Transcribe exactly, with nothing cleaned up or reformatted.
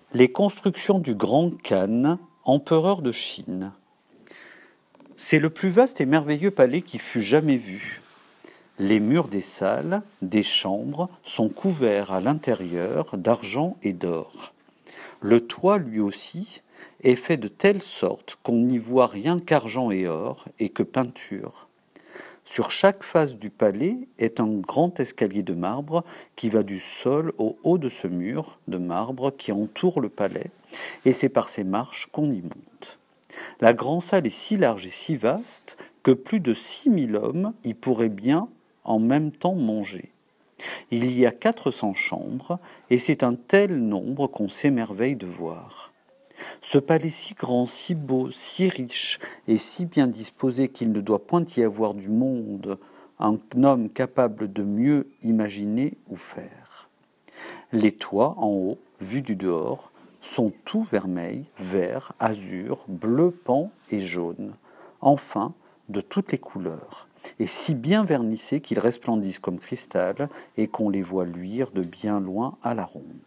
Les constructions du Grand Khan, empereur de Chine. C'est le plus vaste et merveilleux palais qui fut jamais vu. Les murs des salles, des chambres, sont couverts à l'intérieur d'argent et d'or. Le toit, lui aussi, est fait de telle sorte qu'on n'y voit rien qu'argent et or, et que peinture. Sur chaque face du palais est un grand escalier de marbre qui va du sol au haut de ce mur de marbre qui entoure le palais, et c'est par ces marches qu'on y monte. La grande salle est si large et si vaste que plus de six mille hommes y pourraient bien en même temps manger. Il y a quatre cents chambres, et c'est un tel nombre qu'on s'émerveille de voir. Ce palais si grand, si beau, si riche et si bien disposé qu'il ne doit point y avoir du monde un homme capable de mieux imaginer ou faire. Les toits en haut, vus du dehors, sont tout vermeils, verts, azur, bleu pan et jaune, enfin de toutes les couleurs, et si bien vernissés qu'ils resplendissent comme cristal et qu'on les voit luire de bien loin à la ronde.